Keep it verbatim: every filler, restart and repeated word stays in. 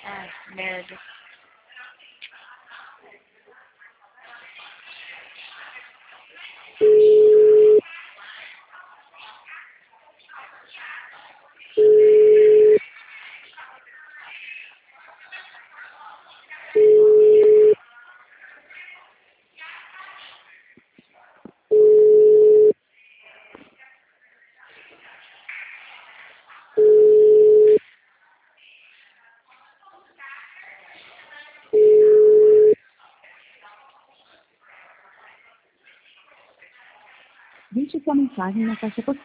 Ai, merda. Deixe sua mensagem na caixa postal.